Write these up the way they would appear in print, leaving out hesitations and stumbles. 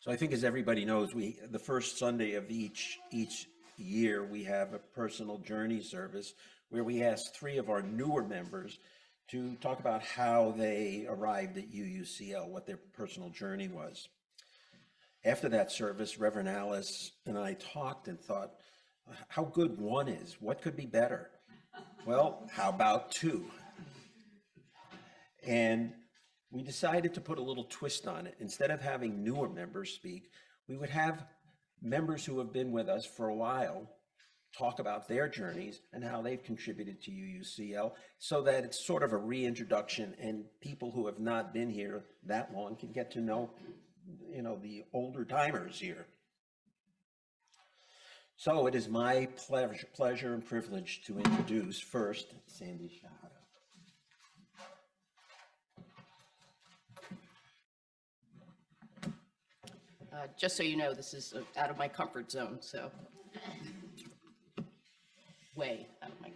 So I think, as everybody knows, the first Sunday of each year, we have a personal journey service where we ask 3 of our newer members to talk about how they arrived at UUCL, what their personal journey was. After that service, Reverend Alice and I talked and thought, how good one is. What could be better? Well, how about 2? And we decided to put a little twist on it. Instead of having newer members speak, we would have members who have been with us for a while talk about their journeys and how they've contributed to UUCL, so that it's sort of a reintroduction, and people who have not been here that long can get to know, the older timers here. So it is my pleasure and privilege to introduce first Sandy Shahada. Just so you know, this is out of my comfort zone, so way out of my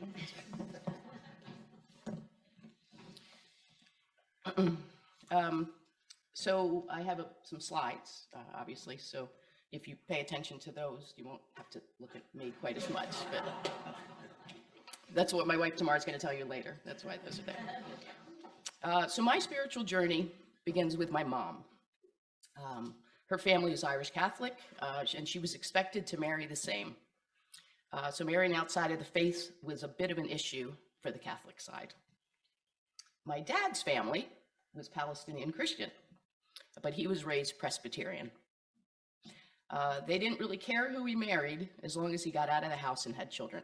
comfort zone. So I have some slides, obviously, so if you pay attention to those, you won't have to look at me quite as much, but that's what my wife Tamara is going to tell you later. That's why those are there. So my spiritual journey begins with my mom. Her family is Irish Catholic, and she was expected to marry the same. So marrying outside of the faith was a bit of an issue for the Catholic side. My dad's family was Palestinian Christian, but he was raised Presbyterian. They didn't really care who he married as long as he got out of the house and had children.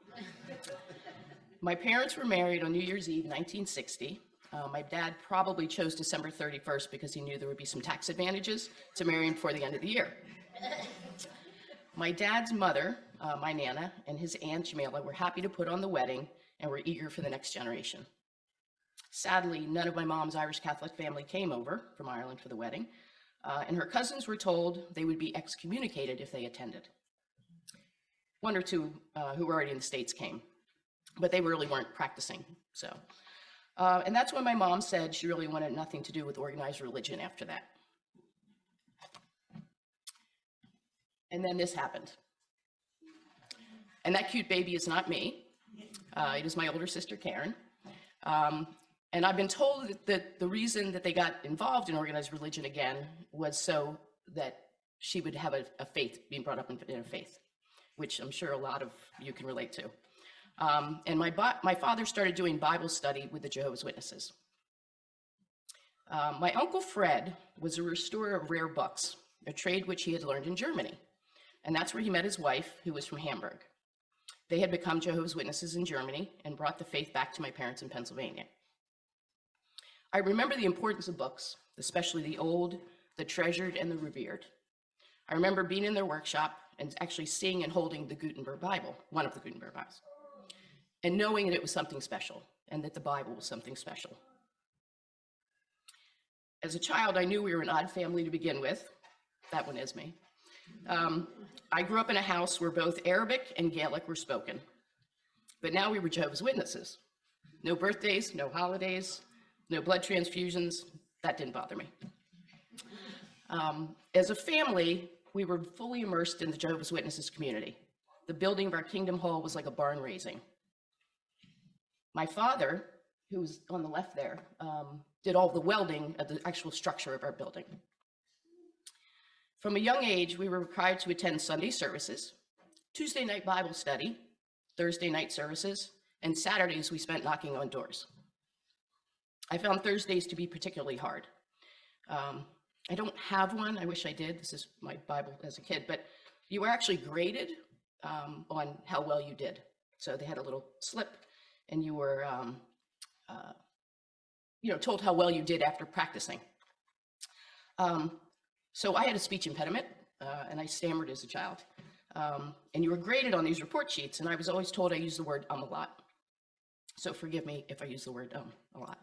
My parents were married on New Year's Eve, 1960. My dad probably chose December 31st because he knew there would be some tax advantages to marrying before the end of the year. My dad's mother, my Nana, and his aunt Jamila were happy to put on the wedding and were eager for the next generation. Sadly, none of my mom's Irish Catholic family came over from Ireland for the wedding, and her cousins were told they would be excommunicated if they attended. 1 or 2 who were already in the States came, but they really weren't practicing, so. And that's when my mom said she really wanted nothing to do with organized religion after that. And then this happened. And that cute baby is not me. It is my older sister, Karen. And I've been told that the reason that they got involved in organized religion again was so that she would have a faith, being brought up in a faith, which I'm sure a lot of you can relate to. And my father started doing Bible study with the Jehovah's Witnesses. My Uncle Fred was a restorer of rare books, a trade which he had learned in Germany. And that's where he met his wife, who was from Hamburg. They had become Jehovah's Witnesses in Germany and brought the faith back to my parents in Pennsylvania. I remember the importance of books, especially the old, the treasured, and the revered. I remember being in their workshop and actually seeing and holding the Gutenberg Bible, one of the Gutenberg Bibles, and knowing that it was something special and that the Bible was something special. As a child, I knew we were an odd family to begin with. That one is me. I grew up in a house where both Arabic and Gaelic were spoken, but now we were Jehovah's Witnesses. No birthdays, no holidays, no blood transfusions. That didn't bother me. As a family, we were fully immersed in the Jehovah's Witnesses community. The building of our Kingdom Hall was like a barn raising. My father, who was on the left there, did all the welding of the actual structure of our building. From a young age, we were required to attend Sunday services, Tuesday night Bible study, Thursday night services, and Saturdays we spent knocking on doors. I found Thursdays to be particularly hard. I don't have one, I wish I did, this is my Bible as a kid, but you were actually graded on how well you did. So they had a little slip and you were told how well you did after practicing. So I had a speech impediment and I stammered as a child. And you were graded on these report sheets, and I was always told I used the word a lot. So forgive me if I use the word a lot.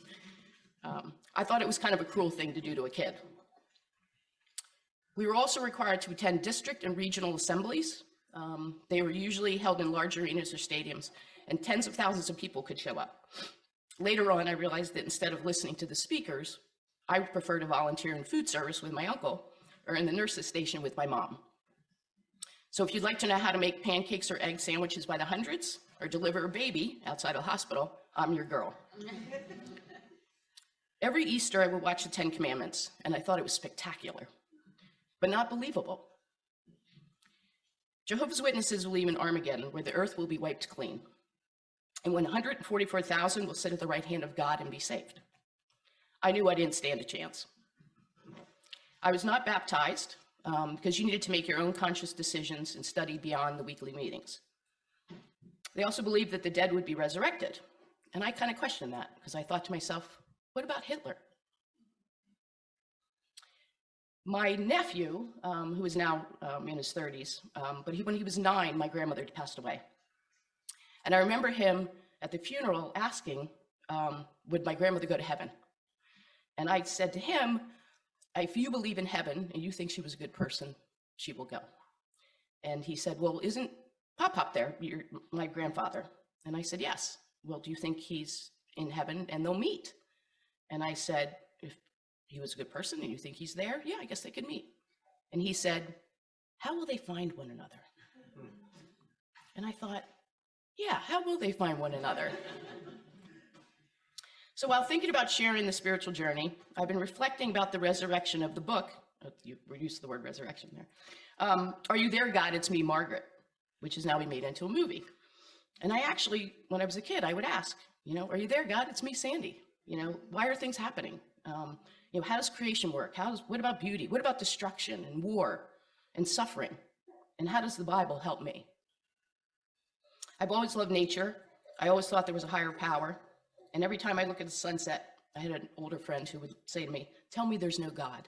I thought it was kind of a cruel thing to do to a kid. We were also required to attend district and regional assemblies. They were usually held in large arenas or stadiums, and tens of thousands of people could show up. Later on, I realized that instead of listening to the speakers, I would prefer to volunteer in food service with my uncle, or in the nurse's station with my mom. So if you'd like to know how to make pancakes or egg sandwiches by the hundreds, or deliver a baby outside a hospital, I'm your girl. Every Easter, I would watch the Ten Commandments, and I thought it was spectacular, but not believable. Jehovah's Witnesses believe in Armageddon, where the earth will be wiped clean, and when 144,000 will sit at the right hand of God and be saved. I knew I didn't stand a chance. I was not baptized because you needed to make your own conscious decisions and study beyond the weekly meetings. They also believed that the dead would be resurrected, and I kind of questioned that because I thought to myself, what about Hitler? My nephew, who is now in his 30s, but when he was 9, my grandmother passed away. And I remember him at the funeral asking, would my grandmother go to heaven? And I said to him, if you believe in heaven and you think she was a good person, she will go. And he said, well, isn't Pop there, my grandfather? And I said, yes. Well, do you think he's in heaven and they'll meet? And I said, if he was a good person and you think he's there, yeah, I guess they could meet. And he said, how will they find one another? And I thought, yeah, how will they find one another? So while thinking about sharing the spiritual journey, I've been reflecting about the resurrection of the book. You used the word resurrection there. Are You There, God? It's Me, Margaret, which has now been made into a movie. And I actually, when I was a kid, I would ask, are you there, God? It's me, Sandy. Why are things happening? How does creation work? What about beauty? What about destruction and war and suffering? And how does the Bible help me? I've always loved nature. I always thought there was a higher power. And every time I look at the sunset, I had an older friend who would say to me, tell me there's no God.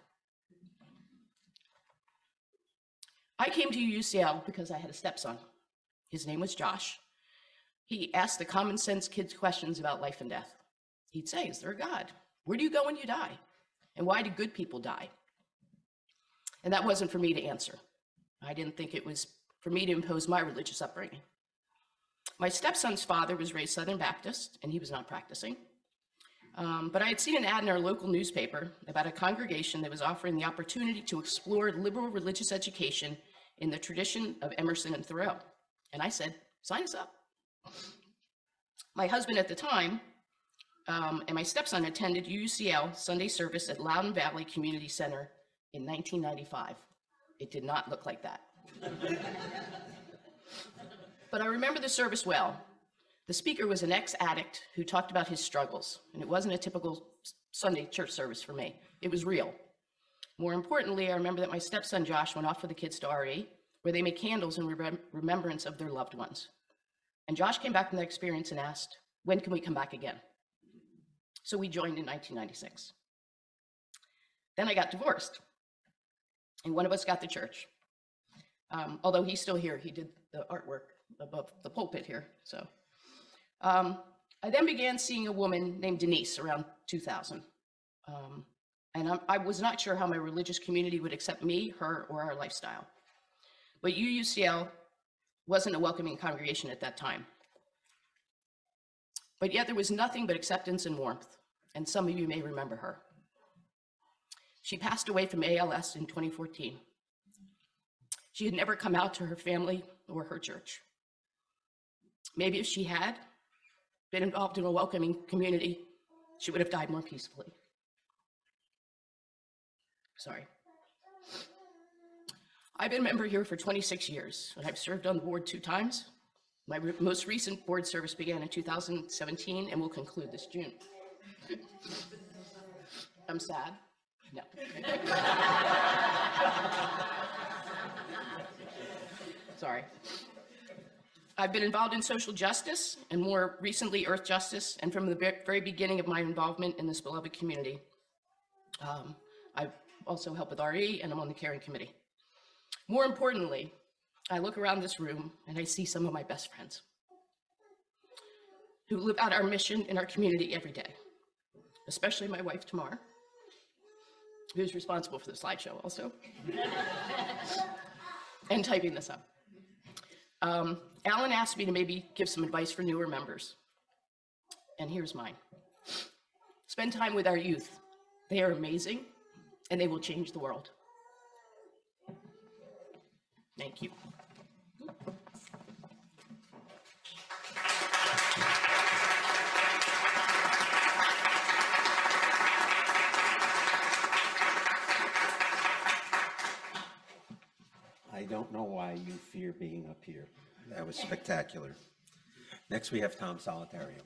I came to UCL because I had a stepson. His name was Josh. He asked the common sense kids questions about life and death. He'd say, is there a God? Where do you go when you die? And why do good people die? And that wasn't for me to answer. I didn't think it was for me to impose my religious upbringing. My stepson's father was raised Southern Baptist, and he was not practicing. But I had seen an ad in our local newspaper about a congregation that was offering the opportunity to explore liberal religious education in the tradition of Emerson and Thoreau. And I said, sign us up. My husband at the time and my stepson attended UCL Sunday service at Loudon Valley Community Center in 1995. It did not look like that. But I remember the service well. The speaker was an ex-addict who talked about his struggles, and it wasn't a typical Sunday church service for me. It was real. More importantly, I remember that my stepson Josh went off with the kids to RE, where they made candles in remembrance of their loved ones. And Josh came back from that experience and asked, when can we come back again? So we joined in 1996. Then I got divorced, and one of us got the church. Although he's still here, he did the artwork above the pulpit here. So I then began seeing a woman named Denise around 2000. And I was not sure how my religious community would accept me, her, or our lifestyle. But UCL wasn't a welcoming congregation at that time. But yet there was nothing but acceptance and warmth, and some of you may remember her. She passed away from ALS in 2014. She had never come out to her family or her church. Maybe if she had been involved in a welcoming community, she would have died more peacefully. Sorry. I've been a member here for 26 years, and I've served on the board 2 times. My most recent board service began in 2017 and will conclude this June. I'm sad. No. Sorry. I've been involved in social justice and more recently earth justice, and from the very beginning of my involvement in this beloved community. I've also helped with RE, and I'm on the caring committee. More importantly, I look around this room and I see some of my best friends who live out our mission in our community every day, especially my wife, Tamar, who's responsible for the slideshow also, and typing this up. Alan asked me to maybe give some advice for newer members, and here's mine. Spend time with our youth. They are amazing, and they will change the world. Thank you. I don't know why you fear being up here. That was spectacular. Next, we have Tom Solitario.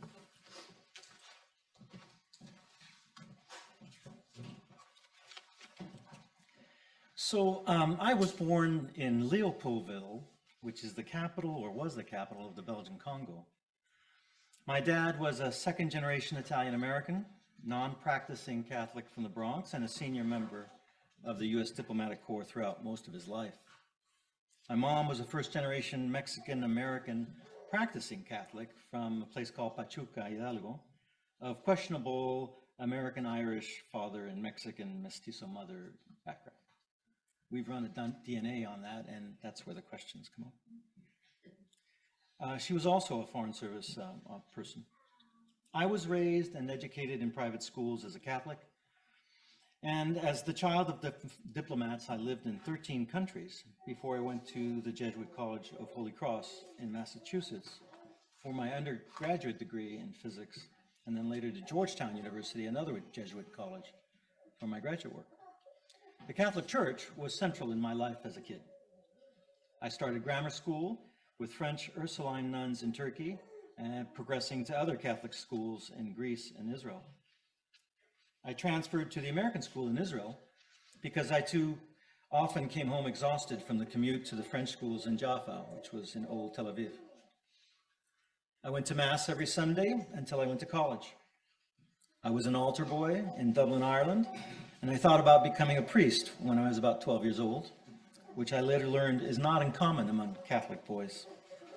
So I was born in Leopoldville, which is the capital, or was the capital, of the Belgian Congo. My dad was a second-generation Italian-American, non-practicing Catholic from the Bronx, and a senior member of the U.S. Diplomatic Corps throughout most of his life. My mom was a first-generation Mexican-American practicing Catholic from a place called Pachuca, Hidalgo, of questionable American-Irish father and Mexican mestizo mother background. We've run a DNA on that, and that's where the questions come up. She was also a Foreign Service person. I was raised and educated in private schools as a Catholic, and as the child of diplomats, I lived in 13 countries before I went to the Jesuit College of Holy Cross in Massachusetts for my undergraduate degree in physics, and then later to Georgetown University, another Jesuit college, for my graduate work. The Catholic Church was central in my life as a kid. I started grammar school with French Ursuline nuns in Turkey and progressing to other Catholic schools in Greece and Israel. I transferred to the American school in Israel because I too often came home exhausted from the commute to the French schools in Jaffa, which was in Old Tel Aviv. I went to Mass every Sunday until I went to college. I was an altar boy in Dublin, Ireland, and I thought about becoming a priest when I was about 12 years old, which I later learned is not uncommon among Catholic boys.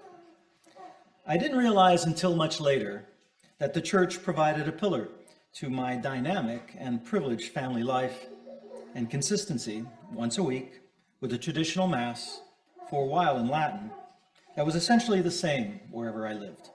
I didn't realize until much later that the church provided a pillar to my dynamic and privileged family life and consistency once a week with a traditional Mass for a while in Latin that was essentially the same wherever I lived.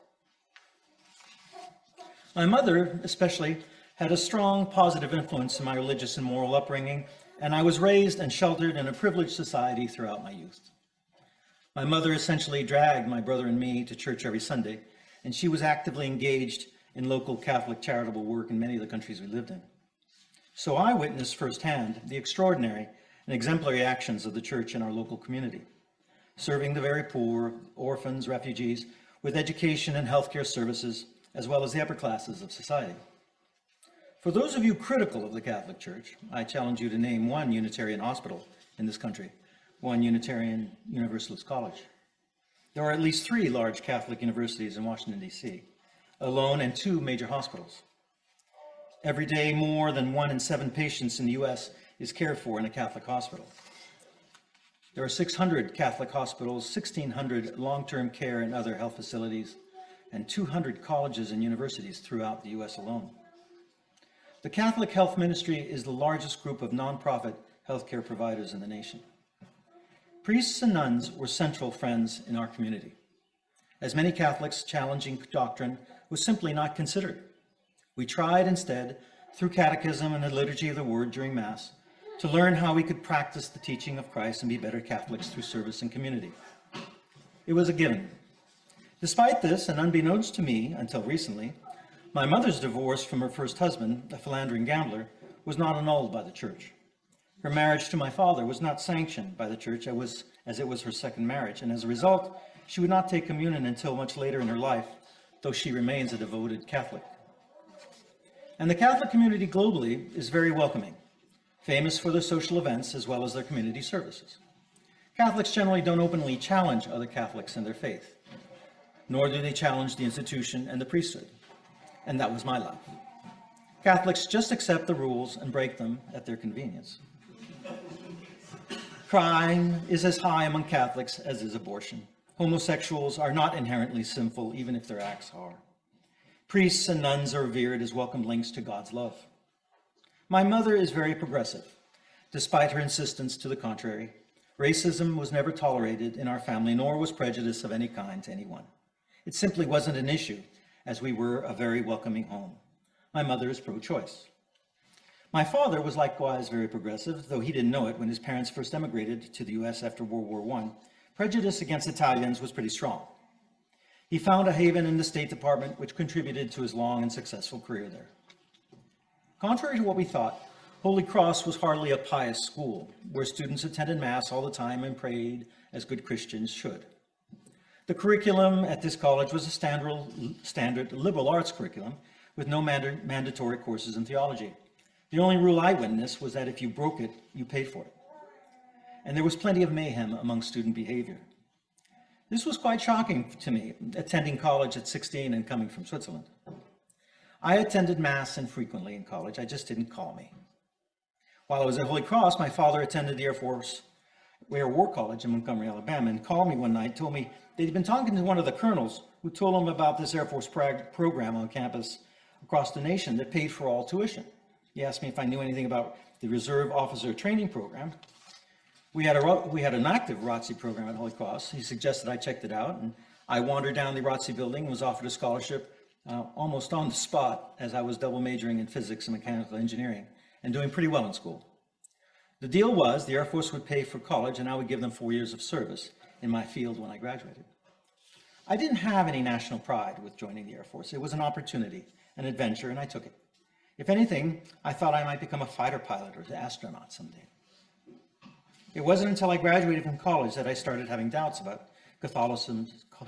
My mother, especially, had a strong positive influence in my religious and moral upbringing, and I was raised and sheltered in a privileged society throughout my youth. My mother essentially dragged my brother and me to church every Sunday, and she was actively engaged in local Catholic charitable work in many of the countries we lived in. So I witnessed firsthand the extraordinary and exemplary actions of the church in our local community, serving the very poor, orphans, refugees, with education and healthcare services, as well as the upper classes of society. For those of you critical of the Catholic Church, I challenge you to name one Unitarian hospital in this country, one Unitarian Universalist college. There are at least 3 large Catholic universities in Washington, D.C., alone, and 2 major hospitals. Every day, more than 1 in 7 patients in the U.S. is cared for in a Catholic hospital. There are 600 Catholic hospitals, 1,600 long-term care and other health facilities, and 200 colleges and universities throughout the U.S. alone. The Catholic Health Ministry is the largest group of nonprofit healthcare providers in the nation. Priests and nuns were central friends in our community. As many Catholics, challenging doctrine was simply not considered. We tried instead, through catechism and the liturgy of the word during Mass, to learn how we could practice the teaching of Christ and be better Catholics through service and community. It was a given. Despite this, and unbeknownst to me until recently, my mother's divorce from her first husband, a philandering gambler, was not annulled by the church. Her marriage to my father was not sanctioned by the church as it was her second marriage, and as a result, she would not take communion until much later in her life, though she remains a devoted Catholic. And the Catholic community globally is very welcoming, famous for their social events as well as their community services. Catholics generally don't openly challenge other Catholics in their faith, nor do they challenge the institution and the priesthood. And that was my life. Catholics just accept the rules and break them at their convenience. Crime is as high among Catholics as is abortion. Homosexuals are not inherently sinful, even if their acts are. Priests and nuns are revered as welcome links to God's love. My mother is very progressive, despite her insistence to the contrary. Racism was never tolerated in our family, nor was prejudice of any kind to anyone. It simply wasn't an issue, as we were a very welcoming home. My mother is pro-choice. My father was likewise very progressive, though he didn't know it when his parents first emigrated to the US after World War I. Prejudice against Italians was pretty strong. He found a haven in the State Department, which contributed to his long and successful career there. Contrary to what we thought, Holy Cross was hardly a pious school, where students attended Mass all the time and prayed as good Christians should. The curriculum at this college was a standard liberal arts curriculum with no mandatory courses in theology. The only rule I witnessed was that if you broke it, you paid for it. And there was plenty of mayhem among student behavior. This was quite shocking to me, attending college at 16 and coming from Switzerland. I attended Mass infrequently in college, I just didn't call me. While I was at Holy Cross, my father attended the Air War College in Montgomery, Alabama, and called me one night, told me they'd been talking to one of the colonels who told him about this Air Force program on campus across the nation that paid for all tuition. He asked me if I knew anything about the Reserve Officer Training Program. We had an active ROTC program at Holy Cross. He suggested I checked it out, and I wandered down the ROTC building and was offered a scholarship almost on the spot, as I was double majoring in physics and mechanical engineering and doing pretty well in school. The deal was the Air Force would pay for college and I would give them 4 years of service in my field when I graduated. I didn't have any national pride with joining the Air Force. It was an opportunity, an adventure, and I took it. If anything, I thought I might become a fighter pilot or an astronaut someday. It wasn't until I graduated from college that I started having doubts about Catholicism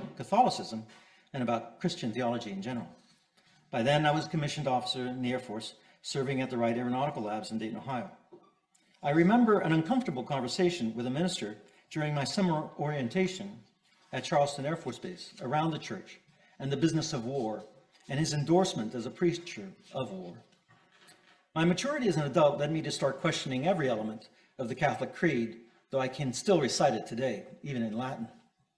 and about Christian theology in general. By then, I was a commissioned officer in the Air Force, serving at the Wright Aeronautical Labs in Dayton, Ohio. I remember an uncomfortable conversation with a minister during my summer orientation at Charleston Air Force Base around the church and the business of war, and his endorsement as a preacher of war. My maturity as an adult led me to start questioning every element of the Catholic Creed, though I can still recite it today, even in Latin.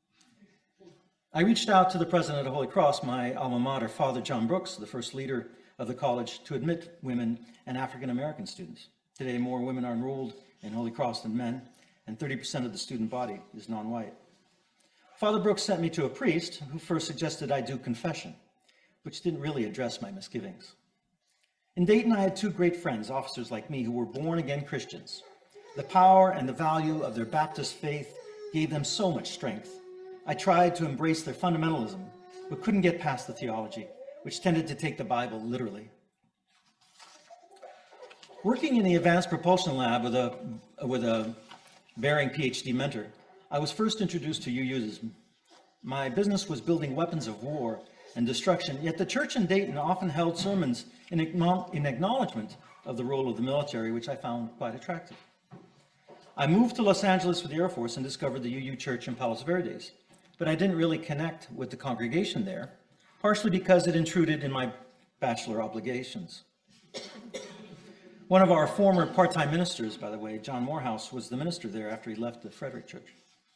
I reached out to the president of Holy Cross, my alma mater, Father John Brooks, the first leader of the college to admit women and African American students. Today, more women are enrolled in Holy Cross than men, and 30% of the student body is non-white. Father Brooks sent me to a priest who first suggested I do confession, which didn't really address my misgivings. In Dayton, I had two great friends, officers like me, who were born-again Christians. The power and the value of their Baptist faith gave them so much strength. I tried to embrace their fundamentalism, but couldn't get past the theology, which tended to take the Bible literally. Working in the Advanced Propulsion Lab with a Bering PhD mentor, I was first introduced to UUism. My business was building weapons of war and destruction, yet the church in Dayton often held sermons in acknowledgement of the role of the military, which I found quite attractive. I moved to Los Angeles for the Air Force and discovered the UU Church in Palos Verdes, but I didn't really connect with the congregation there, partially because it intruded in my bachelor obligations. One of our former part-time ministers, by the way, John Morehouse, was the minister there after he left the Frederick Church.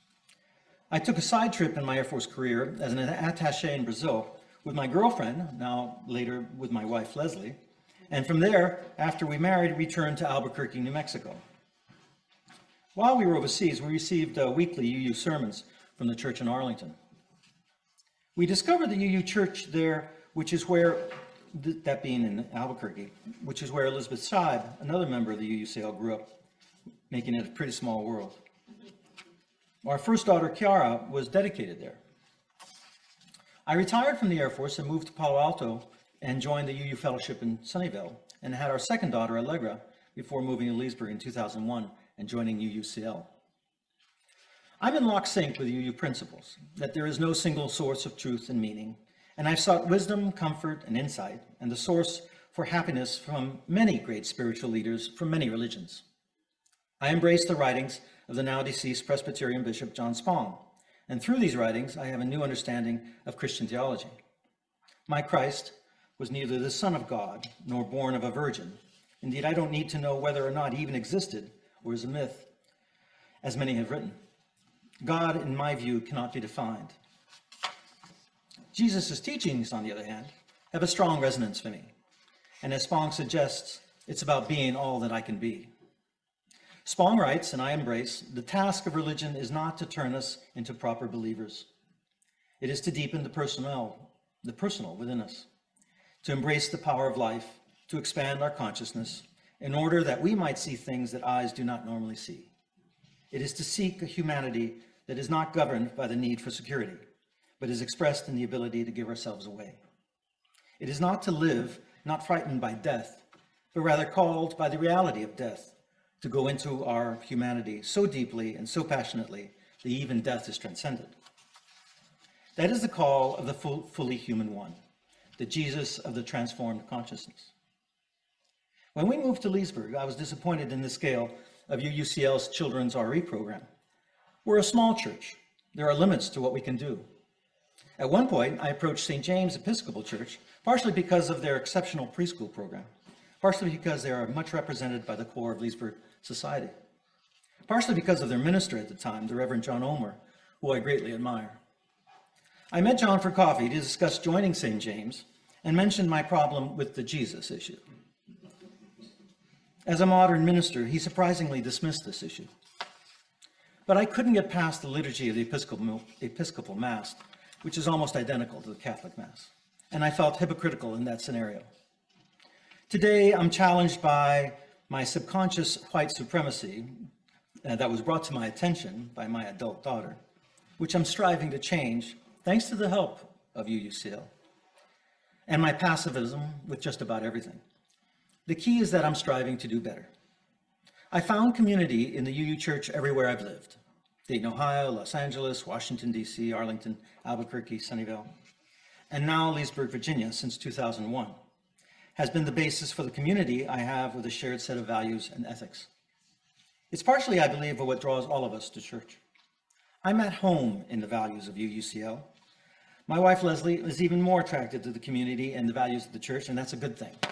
I took a side trip in my Air Force career as an attaché in Brazil with my girlfriend, now later with my wife, Leslie, and from there, after we married, returned to Albuquerque, New Mexico. While we were overseas, we received weekly UU sermons from the church in Arlington. We discovered the UU church there, which is where, that being in Albuquerque, which is where Elizabeth Seib, another member of the UUCL, grew up, making it a pretty small world. Our first daughter, Kiara, was dedicated there. I retired from the Air Force and moved to Palo Alto and joined the UU Fellowship in Sunnyvale, and had our second daughter, Allegra, before moving to Leesburg in 2001 and joining UUCL. I'm in lock sync with UU principles, that there is no single source of truth and meaning, and I've sought wisdom, comfort, and insight, and the source for happiness from many great spiritual leaders from many religions. I embrace the writings of the now deceased Presbyterian Bishop John Spong, and through these writings, I have a new understanding of Christian theology. My Christ was neither the Son of God nor born of a virgin. Indeed, I don't need to know whether or not he even existed or is a myth, as many have written. God, in my view, cannot be defined. Jesus' teachings, on the other hand, have a strong resonance for me. And as Spong suggests, it's about being all that I can be. Spong writes, and I embrace, the task of religion is not to turn us into proper believers. It is to deepen the personal within us, to embrace the power of life, to expand our consciousness, in order that we might see things that eyes do not normally see. It is to seek a humanity that is not governed by the need for security, but is expressed in the ability to give ourselves away. It is not to live, not frightened by death, but rather called by the reality of death to go into our humanity so deeply and so passionately that even death is transcended. That is the call of the fully human one, the Jesus of the transformed consciousness. When we moved to Leesburg, I was disappointed in the scale of UUCL's children's RE program. We're a small church. There are limits to what we can do. At one point, I approached St. James Episcopal Church, partially because of their exceptional preschool program, partially because they are much represented by the core of Leesburg society, partially because of their minister at the time, the Reverend John Omer, who I greatly admire. I met John for coffee to discuss joining St. James and mentioned my problem with the Jesus issue. As a modern minister, he surprisingly dismissed this issue. But I couldn't get past the liturgy of the Episcopal Mass, which is almost identical to the Catholic Mass, and I felt hypocritical in that scenario. Today, I'm challenged by my subconscious white supremacy that was brought to my attention by my adult daughter, which I'm striving to change thanks to the help of UUCL, and my passivism with just about everything. The key is that I'm striving to do better. I found community in the UU Church everywhere I've lived. Dayton, Ohio, Los Angeles, Washington, D.C., Arlington, Albuquerque, Sunnyvale, and now Leesburg, Virginia, since 2001, has been the basis for the community I have with a shared set of values and ethics. It's partially, I believe, what draws all of us to church. I'm at home in the values of UUCL. My wife, Leslie, is even more attracted to the community and the values of the church, and that's a good thing.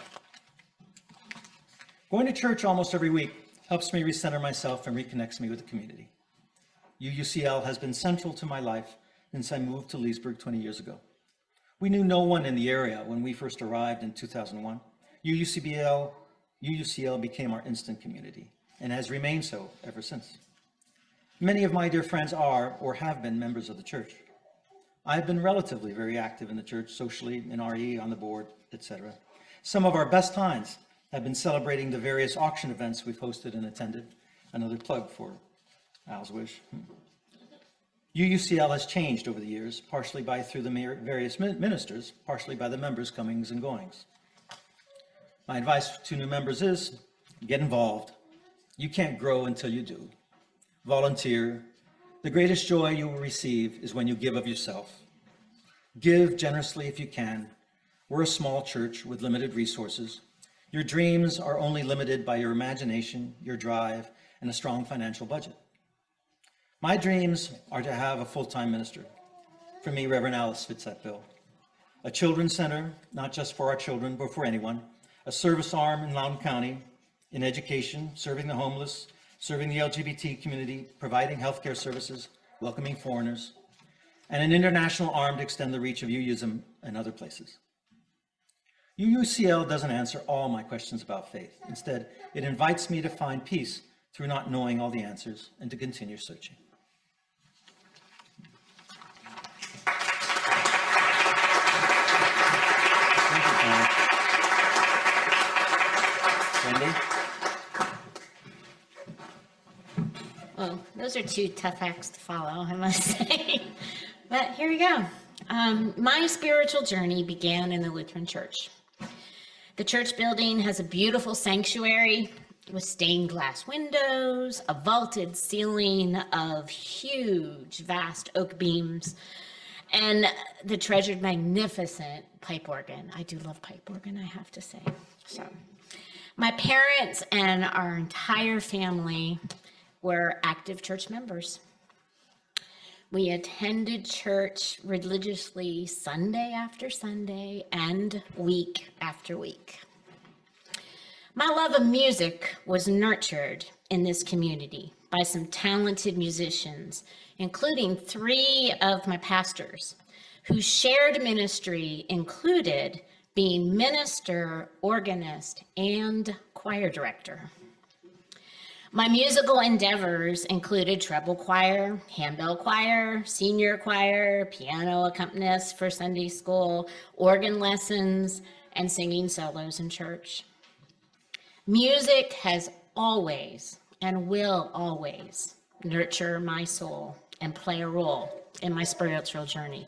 Going to church almost every week helps me recenter myself and reconnects me with the community. UUCL has been central to my life since I moved to Leesburg 20 years ago. We knew no one in the area when we first arrived in 2001. UUCL became our instant community and has remained so ever since. Many of my dear friends are or have been members of the church. I've been relatively very active in the church, socially, in RE, on the board, etc. Some of our best times have been celebrating the various auction events we've hosted and attended. Another plug for Al's wish. UUCL has changed over the years, partially through the various ministers, partially by the members' comings and goings. My advice to new members is, get involved. You can't grow until you do. Volunteer. The greatest joy you will receive is when you give of yourself. Give generously if you can. We're a small church with limited resources. Your dreams are only limited by your imagination, your drive, and a strong financial budget. My dreams are to have a full-time minister. For me, Reverend Alice fits that bill. A children's center, not just for our children, but for anyone. A service arm in Loudoun County, in education, serving the homeless, serving the LGBT community, providing healthcare services, welcoming foreigners, and an international arm to extend the reach of UUism and other places. UUCL doesn't answer all my questions about faith. Instead, it invites me to find peace through not knowing all the answers and to continue searching. Thank you, Wendy? Well, those are two tough acts to follow, I must say. But here we go. My spiritual journey began in the Lutheran Church. The church building has a beautiful sanctuary with stained glass windows, a vaulted ceiling of huge, vast oak beams, and the treasured, magnificent pipe organ. I do love pipe organ, I have to say. So, my parents and our entire family were active church members. We attended church religiously Sunday after Sunday and week after week. My love of music was nurtured in this community by some talented musicians, including 3 of my pastors, whose shared ministry included being minister, organist, and choir director. My musical endeavors included treble choir, handbell choir, senior choir, piano accompanist for Sunday school, organ lessons, and singing solos in church. Music has always and will always nurture my soul and play a role in my spiritual journey.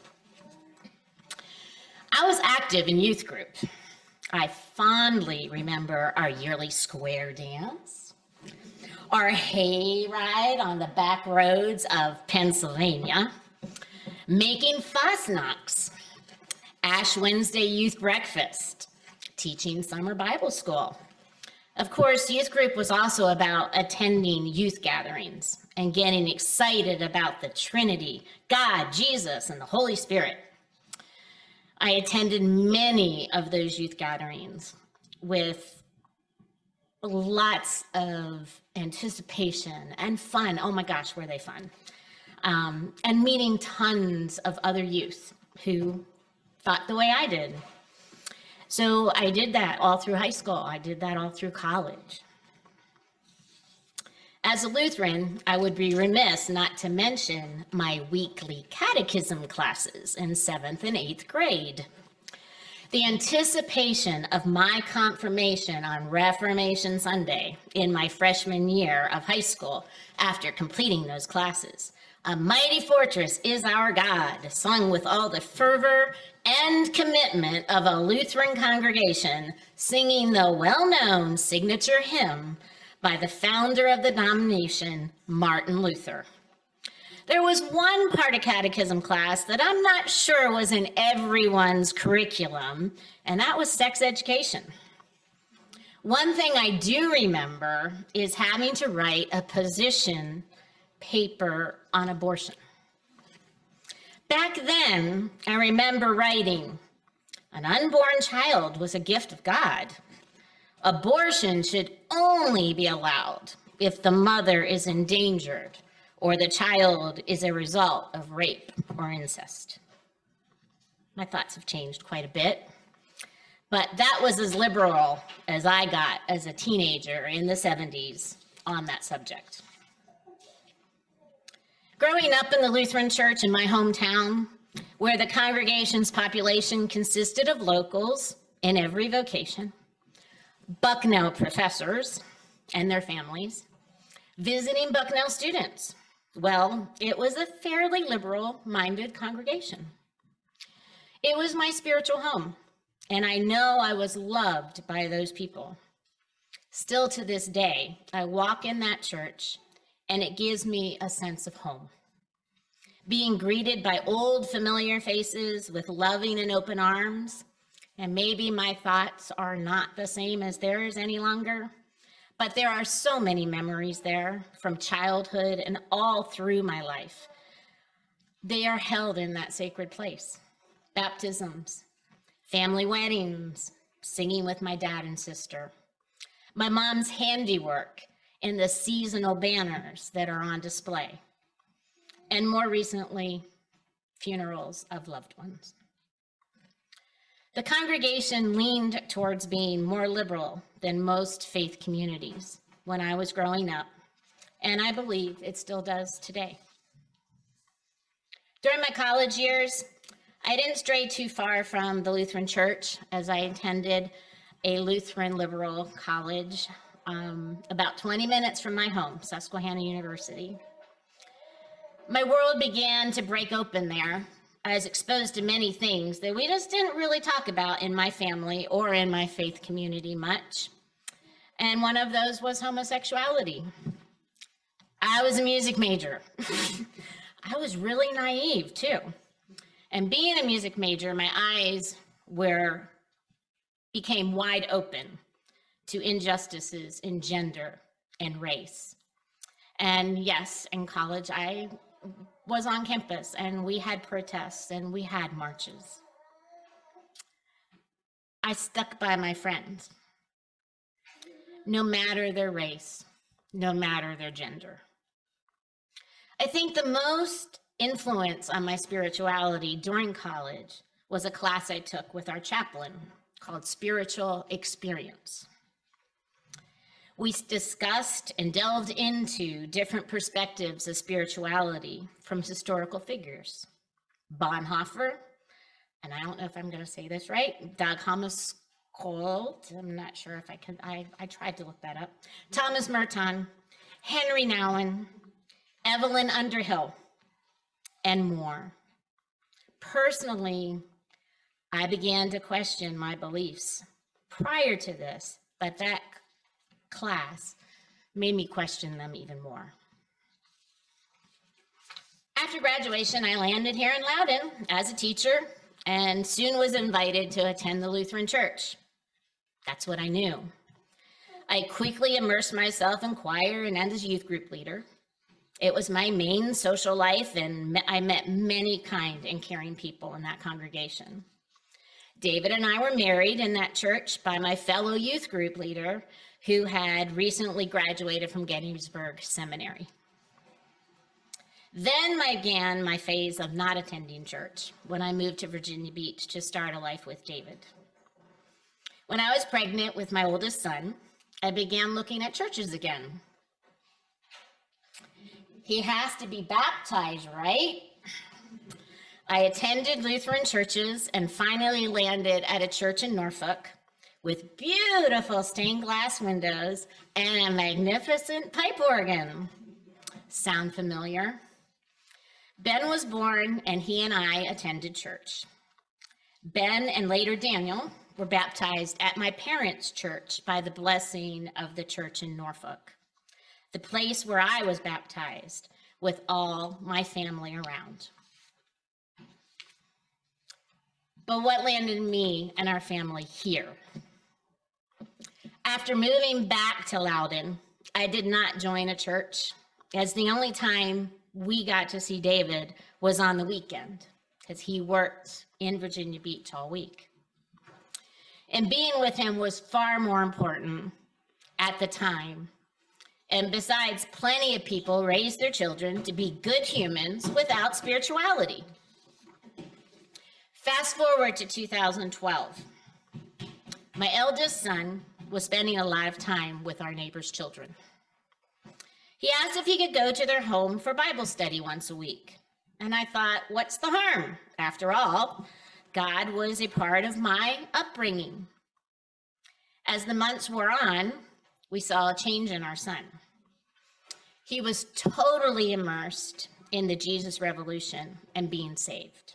I was active in youth group. I fondly remember our yearly square dance, our hay ride on the back roads of Pennsylvania, making Fosnacks, Ash Wednesday youth breakfast, teaching summer Bible school. Of course, youth group was also about attending youth gatherings and getting excited about the Trinity, God, Jesus, and the Holy Spirit. I attended many of those youth gatherings with lots of anticipation and fun. Oh my gosh, were they fun. And meeting tons of other youth who thought the way I did. So I did that all through high school. I did that all through college. As a Lutheran, I would be remiss not to mention my weekly catechism classes in 7th and 8th grade. The anticipation of my confirmation on Reformation Sunday in my freshman year of high school after completing those classes. A mighty fortress is our God, sung with all the fervor and commitment of a Lutheran congregation, singing the well-known signature hymn by the founder of the denomination, Martin Luther. There was one part of catechism class that I'm not sure was in everyone's curriculum, and that was sex education. One thing I do remember is having to write a position paper on abortion. Back then, I remember writing, an unborn child was a gift of God. Abortion should only be allowed if the mother is endangered or the child is a result of rape or incest. My thoughts have changed quite a bit, but that was as liberal as I got as a teenager in the 70s on that subject. Growing up in the Lutheran Church in my hometown, where the congregation's population consisted of locals in every vocation, Bucknell professors and their families, visiting Bucknell students, well, it was a fairly liberal-minded congregation. It was my spiritual home, and I know I was loved by those people. Still to this day, I walk in that church and it gives me a sense of home. Being greeted by old familiar faces with loving and open arms, and maybe my thoughts are not the same as theirs any longer, but there are so many memories there from childhood and all through my life. They are held in that sacred place. Baptisms, family weddings, singing with my dad and sister, my mom's handiwork in the seasonal banners that are on display, and more recently, funerals of loved ones. The congregation leaned towards being more liberal than most faith communities when I was growing up, and I believe it still does today. During my college years, I didn't stray too far from the Lutheran Church, as I attended a Lutheran liberal college about 20 minutes from my home, Susquehanna University. My world began to break open there. I was exposed to many things that we just didn't really talk about in my family or in my faith community much. And one of those was homosexuality. I was a music major. I was really naive too. And being a music major, my eyes became wide open to injustices in gender and race. And yes, in college, I was on campus and we had protests and we had marches. I stuck by my friends, no matter their race, no matter their gender. I think the most influence on my spirituality during college was a class I took with our chaplain called Spiritual Experience. We discussed and delved into different perspectives of spirituality from historical figures. Bonhoeffer, and I don't know if I'm going to say this right, Dag Colt, I'm not sure if I can, I tried to look that up, Thomas Merton, Henry Nouwen, Evelyn Underhill, and more. Personally, I began to question my beliefs prior to this, but that class made me question them even more. After graduation, I landed here in Loudoun as a teacher and soon was invited to attend the Lutheran Church. That's what I knew. I quickly immersed myself in choir and as youth group leader. It was my main social life, and I met many kind and caring people in that congregation. David and I were married in that church by my fellow youth group leader who had recently graduated from Gettysburg Seminary. Then began my phase of not attending church when I moved to Virginia Beach to start a life with David. When I was pregnant with my oldest son, I began looking at churches again. He has to be baptized, right? I attended Lutheran churches and finally landed at a church in Norfolk with beautiful stained glass windows and a magnificent pipe organ. Sound familiar? Ben was born and he and I attended church. Ben and later Daniel were baptized at my parents' church by the blessing of the church in Norfolk, the place where I was baptized with all my family around. But what landed me and our family here? After moving back to Loudoun, I did not join a church, as the only time we got to see David was on the weekend, because he worked in Virginia Beach all week. And being with him was far more important at the time. And besides, plenty of people raised their children to be good humans without spirituality. Fast forward to 2012. My eldest son was spending a lot of time with our neighbors' children. He asked if he could go to their home for Bible study once a week. And I thought, what's the harm? After all, God was a part of my upbringing. As the months wore on, we saw a change in our son. He was totally immersed in the Jesus Revolution and being saved.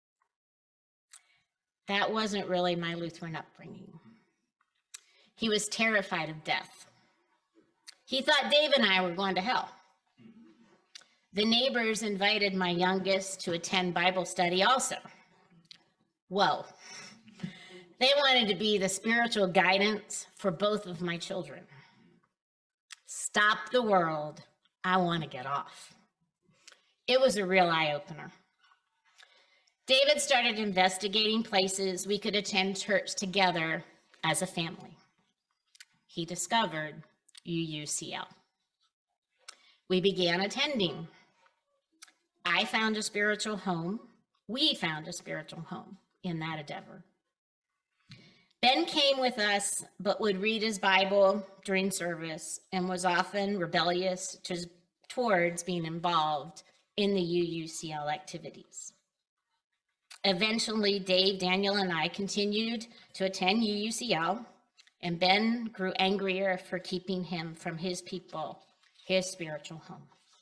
That wasn't really my Lutheran upbringing. He was terrified of death. He thought Dave and I were going to hell. The neighbors invited my youngest to attend Bible study also. Whoa. They wanted to be the spiritual guidance for both of my children. Stop the world. I want to get off. It was a real eye-opener. David started investigating places we could attend church together as a family. He discovered UUCL. We began attending. I found a spiritual home. We found a spiritual home in that endeavor. Ben came with us, but would read his Bible during service and was often rebellious towards being involved in the UUCL activities. Eventually, Dave, Daniel, and I continued to attend UUCL, and Ben grew angrier for keeping him from his people, his spiritual home.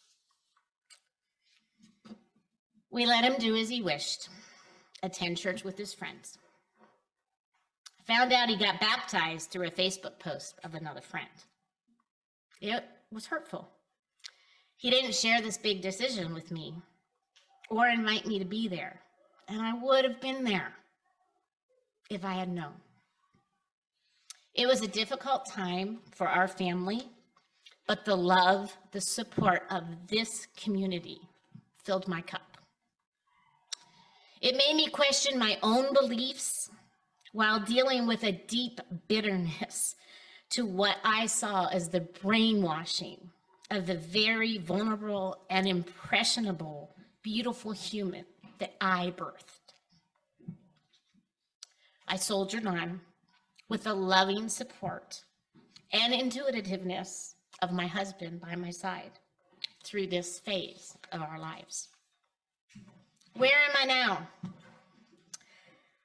We let him do as he wished, attend church with his friends. Found out he got baptized through a Facebook post of another friend. It was hurtful. He didn't share this big decision with me or invite me to be there, and I would have been there if I had known. It was a difficult time for our family, but the love, the support of this community filled my cup. It made me question my own beliefs while dealing with a deep bitterness to what I saw as the brainwashing of the very vulnerable and impressionable, beautiful human that I birthed. I soldiered on with the loving support and intuitiveness of my husband by my side through this phase of our lives. Where am I now?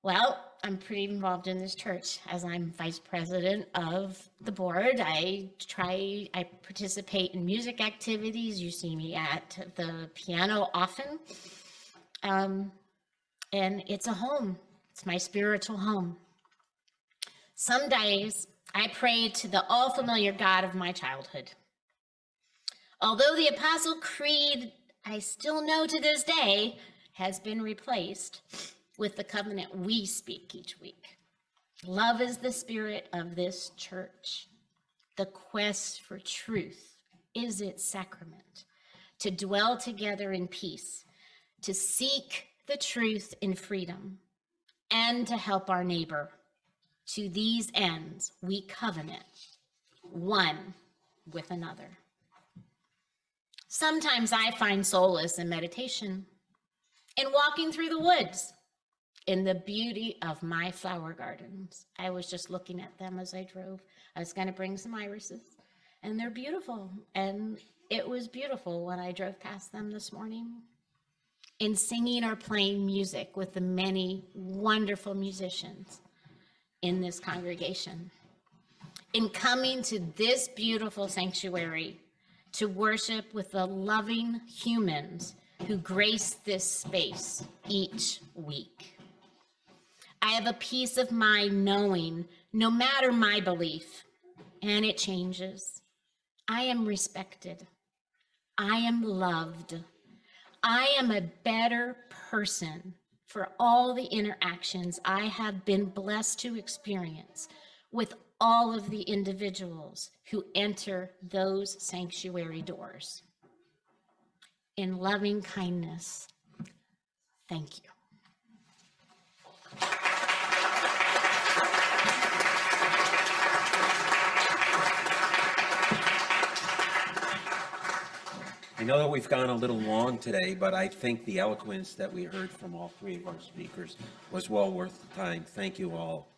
Well, I'm pretty involved in this church as I'm vice president of the board. I participate in music activities. You see me at the piano often. And it's a home. It's my spiritual home. Some days I pray to the all familiar God of my childhood. Although the Apostle Creed, I still know to this day, has been replaced with the covenant we speak each week. Love is the spirit of this church. The quest for truth is its sacrament. To dwell together in peace, to seek the truth in freedom, and to help our neighbor. To these ends, we covenant one with another. Sometimes I find solace in meditation, in walking through the woods, in the beauty of my flower gardens. I was just looking at them as I drove. I was going to bring some irises, and they're beautiful. And it was beautiful when I drove past them this morning. In singing or playing music with the many wonderful musicians in this congregation. In coming to this beautiful sanctuary to worship with the loving humans who grace this space each week. I have a peace of mind knowing, no matter my belief, and it changes, I am respected. I am loved. I am a better person for all the interactions I have been blessed to experience with all of the individuals who enter those sanctuary doors. In loving kindness, thank you. I know that we've gone a little long today, but I think the eloquence that we heard from all three of our speakers was well worth the time. Thank you all.